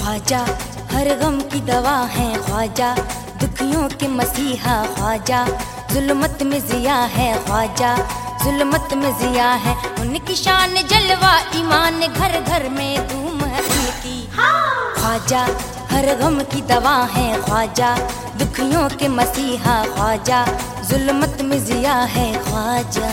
ख्वाजा हर गम की दवा है ख्वाजा, दुखियों के मसीहा ख्वाजा, जुल्मत में जिया है ख्वाजा, जुल्मत में जिया है। उनकी शान जलवा ईमान घर घर में धूम है उनकी। ख्वाजा हर गम की दवा है ख्वाजा, दुखियों के मसीहा ख्वाजा, जुल्मत में जिया है ख्वाजा।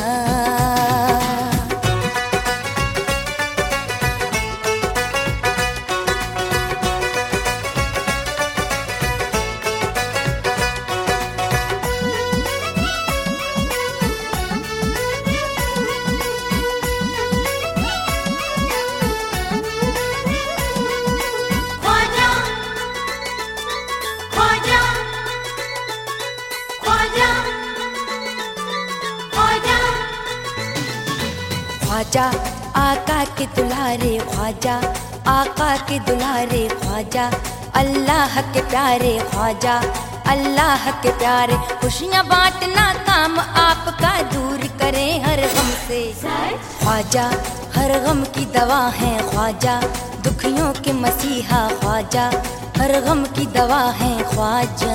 ख्वाजा आका के दुलारे ख्वाजा, आका के दुलारे ख्वाजा, अल्लाह के प्यारे ख्वाजा, अल्लाह के प्यारे। खुशियाँ बांटना काम आपका, दूर करें हर गम से। ख्वाजा हर गम की दवा है ख्वाजा, दुखियों के मसीहा ख्वाजा, हर गम की दवा है ख्वाजा।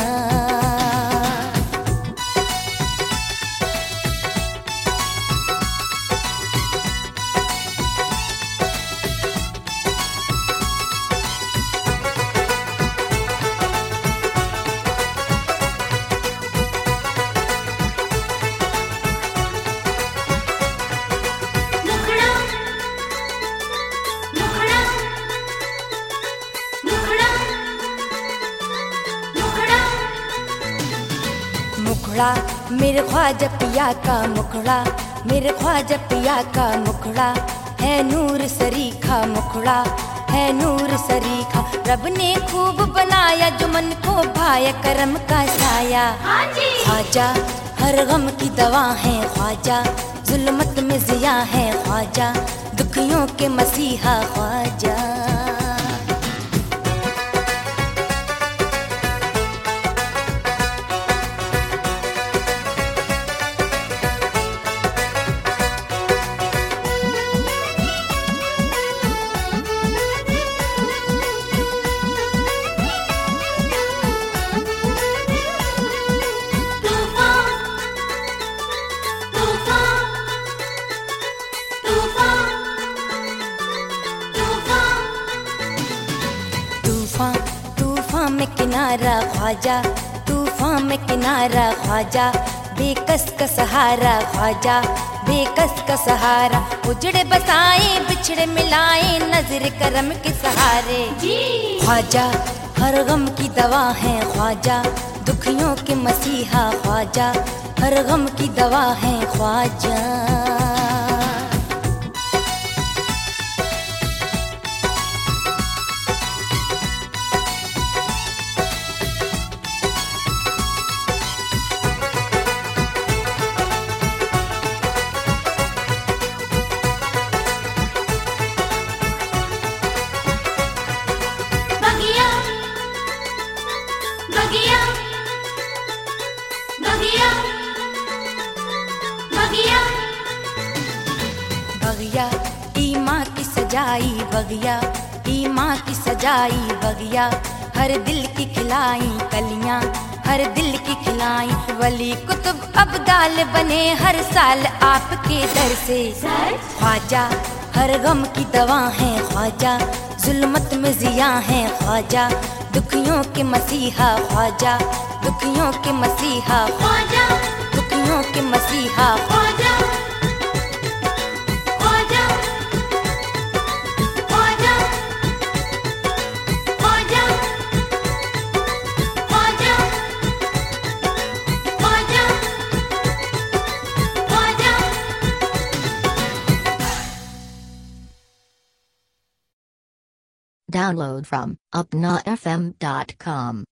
मुखड़ा मेरे ख्वाजा पिया का मुखड़ा, मेरे ख्वाजा पिया का मुखड़ा, है नूर सरीखा मुखड़ा, है नूर सरीखा। रब ने खूब बनाया जो मन को भाया, करम का साया। ख्वाजा हर गम की दवा है ख्वाजा, जुल्मत में जिया है ख्वाजा, दुखियों के मसीहा ख्वाजा। तूफान में किनारा ख्वाजा, तूफान में किनारा ख्वाजा, बेकस का सहारा ख्वाजा, बेकस का सहारा। उजड़े बसाए बिछड़े मिलाए नजर करम के सहारे। ख्वाजा हर गम की दवा है ख्वाजा, दुखियों के मसीहा ख्वाजा, हर गम की दवा है ख्वाजा। बगिया ईमां की सजाई बगिया, ईमां की सजाई बगिया, हर दिल की खिलाई कलियां, हर दिल की खिलाई। वली कुतुब अब्दाल बने हर साल आपके दर से। ख्वाजा हर गम की दवा है ख्वाजा, जुल्मत में जिया है ख्वाजा, दुखियों के मसीहा ख्वाजा, दुखियों के मसीहा ख्वाजा, दुखियों के मसीहा ख्वाजा। Download from upnafm.com.